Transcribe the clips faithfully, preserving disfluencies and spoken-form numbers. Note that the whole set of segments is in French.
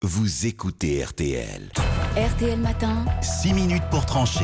Vous écoutez R T L. R T L Matin. six minutes pour trancher.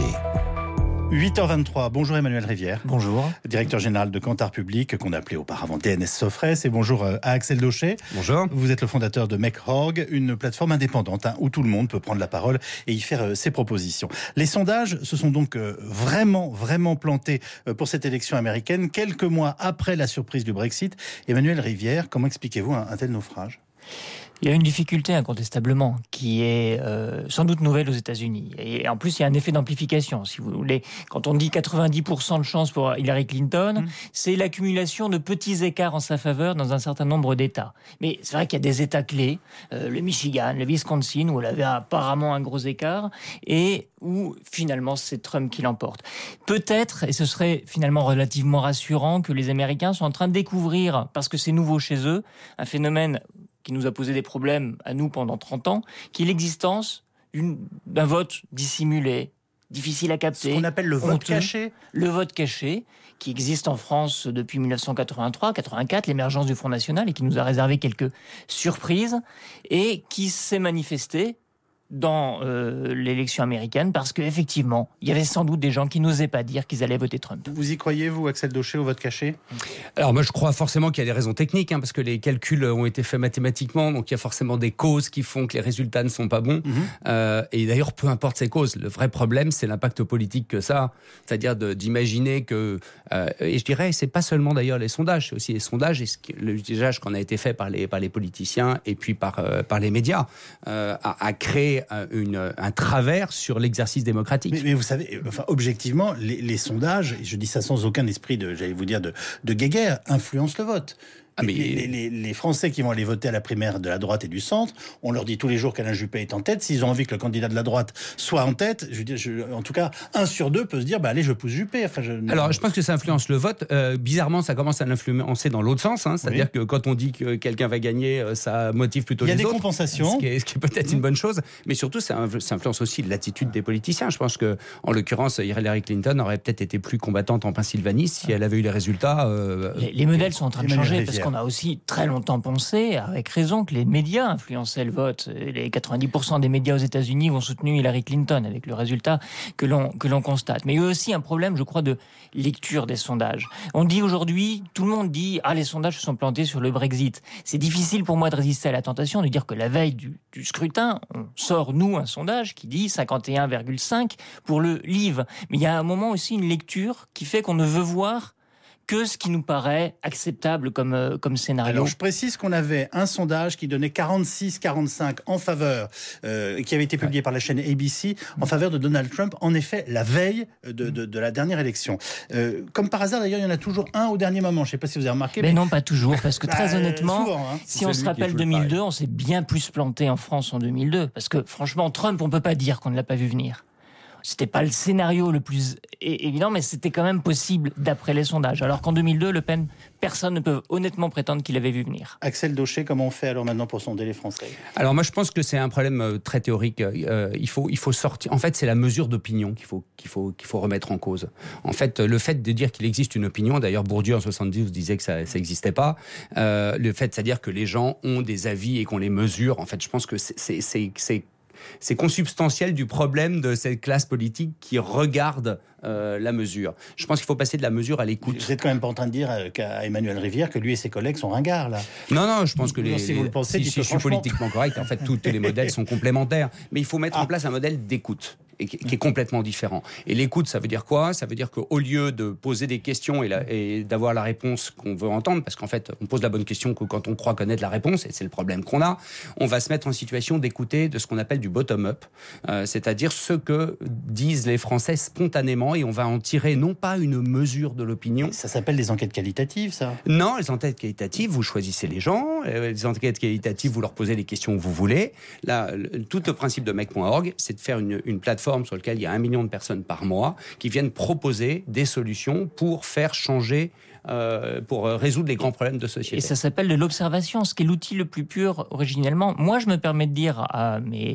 huit heures vingt-trois, bonjour Emmanuel Rivière. Bonjour. Directeur général de Kantar Public, qu'on appelait auparavant D N S Sofres. Et bonjour à Axel Daucher. Bonjour. Vous êtes le fondateur de MakeOrg, une plateforme indépendante hein, où tout le monde peut prendre la parole et y faire euh, ses propositions. Les sondages se sont donc euh, vraiment, vraiment plantés euh, pour cette élection américaine, quelques mois après la surprise du Brexit. Emmanuel Rivière, comment expliquez-vous un, un tel naufrage ? Il y a une difficulté incontestablement qui est euh, sans doute nouvelle aux États-Unis. Et en plus, il y a un effet d'amplification, si vous voulez. Quand on dit quatre-vingt-dix pour cent de chance pour Hillary Clinton, mmh. c'est l'accumulation de petits écarts en sa faveur dans un certain nombre d'États. Mais c'est vrai qu'il y a des États clés, euh, le Michigan, le Wisconsin, où elle avait apparemment un gros écart, et où finalement c'est Trump qui l'emporte. Peut-être, et ce serait finalement relativement rassurant, que les Américains sont en train de découvrir, parce que c'est nouveau chez eux, un phénomène qui nous a posé des problèmes à nous pendant trente ans, qui est l'existence d'une, d'un vote dissimulé, difficile à capter. Ce qu'on appelle le vote honteux, caché. Le vote caché, qui existe en France depuis dix-neuf cent quatre-vingt-trois quatre-vingt-quatre, l'émergence du Front National, et qui nous a réservé quelques surprises, et qui s'est manifesté dans euh, l'élection américaine, parce qu'effectivement, il y avait sans doute des gens qui n'osaient pas dire qu'ils allaient voter Trump. Vous y croyez, vous, Axel Daucher, au vote caché ? Alors moi je crois forcément qu'il y a des raisons techniques, hein, parce que les calculs ont été faits mathématiquement, donc il y a forcément des causes qui font que les résultats ne sont pas bons. Mm-hmm. Euh, et d'ailleurs, peu importe ces causes, le vrai problème c'est l'impact politique que ça a, c'est-à-dire de, d'imaginer que, euh, et je dirais, c'est pas seulement d'ailleurs les sondages, c'est aussi les sondages et ce qui, l'usage qu'on a été fait par les, par les politiciens et puis par, euh, par les médias, euh, a, a créé Une, un travers sur l'exercice démocratique. Mais, mais vous savez, enfin, objectivement, les, les sondages, et je dis ça sans aucun esprit de, j'allais vous dire, de, de guéguerre, influencent le vote. Ah, mais... les, les, les Français qui vont aller voter à la primaire de la droite et du centre, on leur dit tous les jours qu'Alain Juppé est en tête. S'ils ont envie que le candidat de la droite soit en tête, je veux dire, je, en tout cas, un sur deux peut se dire, bah allez, je pousse Juppé. Enfin, je... Alors, je pense que ça influence le vote. Euh, bizarrement, ça commence à l'influencer dans l'autre sens. Hein, c'est-à-dire oui. que quand on dit que quelqu'un va gagner, ça motive plutôt les autres. Il y a des compensations. Ce qui est, ce qui est peut-être mmh. une bonne chose. Mais surtout, ça, ça influence aussi l'attitude des politiciens. Je pense que, en l'occurrence, Hillary Clinton aurait peut-être été plus combattante en Pennsylvanie si elle avait eu les résultats. Euh, les, les modèles sont en train de changer parce qu'on a aussi très longtemps pensé, avec raison, que les médias influençaient le vote. Les quatre-vingt-dix pour cent des médias aux États-Unis ont soutenu Hillary Clinton, avec le résultat que l'on, que l'on constate. Mais il y a aussi un problème, je crois, de lecture des sondages. On dit aujourd'hui, tout le monde dit « Ah, les sondages se sont plantés sur le Brexit ». C'est difficile pour moi de résister à la tentation de dire que la veille du, du scrutin, on sort, nous, un sondage qui dit cinquante et un virgule cinq pour le Leave. Mais il y a un moment aussi une lecture qui fait qu'on ne veut voir que ce qui nous paraît acceptable comme, euh, comme scénario. Alors, je précise qu'on avait un sondage qui donnait quarante-six quarante-cinq en faveur, euh, qui avait été publié ouais. par la chaîne A B C, en faveur de Donald Trump, en effet, la veille de, de, de la dernière élection. Euh, comme par hasard, d'ailleurs, il y en a toujours un au dernier moment. Je ne sais pas si vous avez remarqué. Mais, mais... non, pas toujours, parce que très bah, honnêtement, souvent, hein. si on se rappelle deux mille deux, on s'est bien plus planté en France en deux mille deux, parce que franchement, Trump, on ne peut pas dire qu'on ne l'a pas vu venir. C'était pas le scénario le plus évident, mais c'était quand même possible d'après les sondages. Alors qu'en deux mille deux, Le Pen, personne ne peut honnêtement prétendre qu'il avait vu venir. Axel Daucher, comment on fait alors maintenant pour sonder les Français ? Alors moi, je pense que c'est un problème très théorique. Euh, il faut, il faut sortir. En fait, c'est la mesure d'opinion qu'il faut, qu'il faut, qu'il faut remettre en cause. En fait, le fait de dire qu'il existe une opinion, d'ailleurs Bourdieu en soixante-dix disait que ça, ça n'existait pas. Euh, le fait, c'est-à-dire que les gens ont des avis et qu'on les mesure. En fait, je pense que c'est, c'est, c'est, c'est C'est consubstantiel du problème de cette classe politique qui regarde euh, la mesure. Je pense qu'il faut passer de la mesure à l'écoute. Vous n'êtes quand même pas en train de dire qu'à Emmanuel Rivière que lui et ses collègues sont ringards, là. Non, non, je pense que les... Non, si vous le pensez, si, si je suis politiquement correct, en fait, tous les modèles sont complémentaires. Mais il faut mettre ah. en place un modèle d'écoute. Et qui est complètement différent. Et l'écoute, ça veut dire quoi ? Ça veut dire qu'au lieu de poser des questions et, la, et d'avoir la réponse qu'on veut entendre, parce qu'en fait, on pose la bonne question que quand on croit connaître la réponse, et c'est le problème qu'on a, on va se mettre en situation d'écouter de ce qu'on appelle du bottom-up, euh, c'est-à-dire ce que disent les Français spontanément, et on va en tirer non pas une mesure de l'opinion. Ça s'appelle des enquêtes qualitatives, ça ? Non, les enquêtes qualitatives, vous choisissez les gens, les enquêtes qualitatives, vous leur posez les questions que vous voulez. Là, le, tout le principe de Make point org, c'est de faire une, une plateforme sur lequel il y a un million de personnes par mois qui viennent proposer des solutions pour faire changer, euh, pour résoudre les grands problèmes de société. Et ça s'appelle de l'observation, ce qui est l'outil le plus pur originellement. Moi, je me permets de dire à mes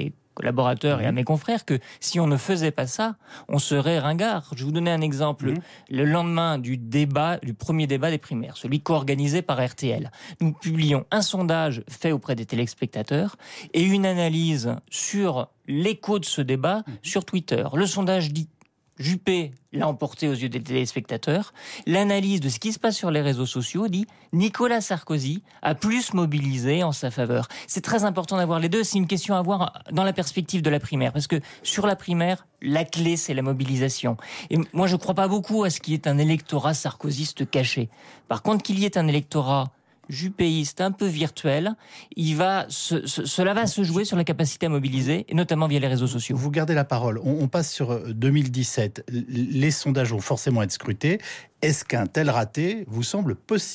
collaborateurs mmh. et à mes confrères que si on ne faisait pas ça, on serait ringard. Je vais vous donner un exemple. Mmh. Le lendemain du débat, du premier débat des primaires, celui co-organisé par R T L, nous publions un sondage fait auprès des téléspectateurs et une analyse sur l'écho de ce débat mmh. sur Twitter. Le sondage dit Juppé l'a emporté aux yeux des téléspectateurs. L'analyse de ce qui se passe sur les réseaux sociaux dit Nicolas Sarkozy a plus mobilisé en sa faveur. C'est très important d'avoir les deux. C'est une question à voir dans la perspective de la primaire. Parce que sur la primaire, la clé, c'est la mobilisation. Et moi, je ne crois pas beaucoup à ce qui est un électorat sarkozyste caché. Par contre, qu'il y ait un électorat juppéiste, un peu virtuel, il va se, ce, cela va se jouer sur la capacité à mobiliser, et notamment via les réseaux sociaux. Vous gardez la parole. On, on passe sur deux mille dix-sept. Les sondages vont forcément être scrutés. Est-ce qu'un tel raté vous semble possible ?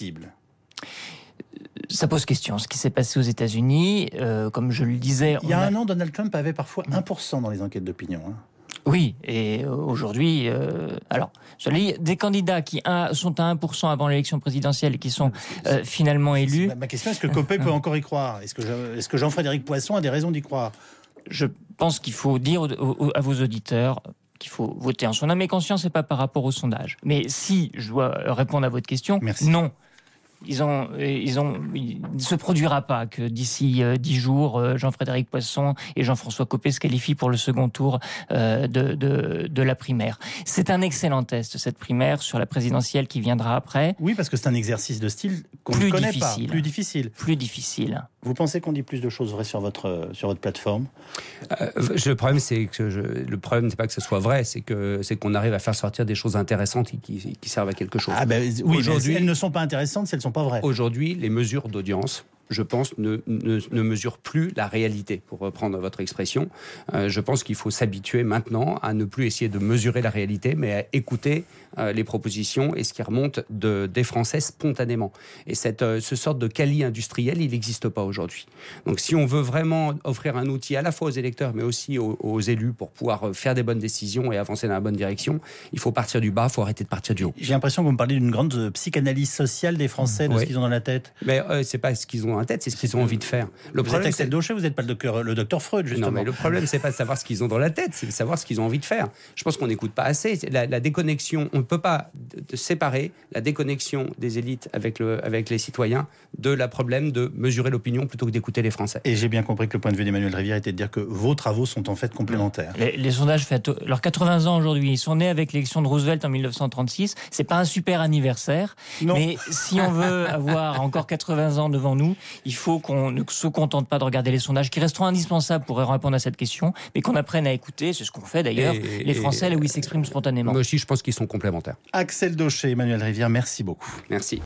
Ça pose question. Ce qui s'est passé aux États-Unis, euh, comme je le disais... Il y a, a un an, Donald Trump avait parfois un pour cent dans les enquêtes d'opinion. Hein. Oui, et aujourd'hui, euh, alors, des candidats qui un, sont à un pour cent avant l'élection présidentielle et qui sont euh, finalement élus... Ma question, est-ce que Copé peut encore y croire ? Est-ce que, je, est-ce que Jean-Frédéric Poisson a des raisons d'y croire ? Je pense qu'il faut dire au, au, à vos auditeurs qu'il faut voter en son âme et conscience et pas par rapport au sondage. Mais si je dois répondre à votre question, Merci. Non. Ils ont, ils ont, il ne se produira pas que d'ici dix jours, Jean-Frédéric Poisson et Jean-François Copé se qualifient pour le second tour euh, de, de, de la primaire. C'est un excellent test, cette primaire, sur la présidentielle qui viendra après. Oui, parce que c'est un exercice de style qu'on plus ne connaît difficile. pas. Plus difficile. Plus difficile. Vous pensez qu'on dit plus de choses vraies sur votre, sur votre plateforme ? euh, Le problème, c'est que je, le problème, c'est pas que ce soit vrai, c'est que c'est qu'on arrive à faire sortir des choses intéressantes qui, qui, qui servent à quelque chose. Ah ben oui, aujourd'hui, elles ne sont pas intéressantes si elles ne sont pas vraies. Aujourd'hui, les mesures d'audience, je pense, ne, ne, ne mesurent plus la réalité, pour reprendre votre expression. Euh, je pense qu'il faut s'habituer maintenant à ne plus essayer de mesurer la réalité, mais à écouter euh, les propositions et ce qui remonte de, des Français spontanément. Et cette, euh, ce sorte de quali industriel, il n'existe pas aujourd'hui. Donc si on veut vraiment offrir un outil à la fois aux électeurs, mais aussi aux, aux élus pour pouvoir faire des bonnes décisions et avancer dans la bonne direction, il faut partir du bas, il faut arrêter de partir du haut. J'ai l'impression que vous me parlez d'une grande psychanalyse sociale des Français, de oui. ce qu'ils ont dans la tête. Mais euh, c'est pas ce qu'ils ont en tête, c'est ce qu'ils ont envie de faire. Le vous problème, êtes Axel Daucher, vous n'êtes pas le docteur, le docteur Freud, justement. Non, mais le problème, c'est pas de savoir ce qu'ils ont dans la tête, c'est de savoir ce qu'ils ont envie de faire. Je pense qu'on n'écoute pas assez. La, la déconnexion, on ne peut pas de, de séparer la déconnexion des élites avec, le, avec les citoyens de la problème de mesurer l'opinion plutôt que d'écouter les Français. Et j'ai bien compris que le point de vue d'Emmanuel Rivière était de dire que vos travaux sont en fait complémentaires. Les, les sondages faits à leurs quatre-vingts ans aujourd'hui, ils sont nés avec l'élection de Roosevelt en mille neuf cent trente-six. C'est pas un super anniversaire, non. Mais si on veut avoir encore quatre-vingts ans devant nous, il faut qu'on ne se contente pas de regarder les sondages qui resteront indispensables pour répondre à cette question, mais qu'on apprenne à écouter, c'est ce qu'on fait d'ailleurs, et, les Français, et, là où ils s'expriment spontanément. Moi aussi, je pense qu'ils sont complémentaires. Axel Daucher, Emmanuel Rivière, merci beaucoup. Merci.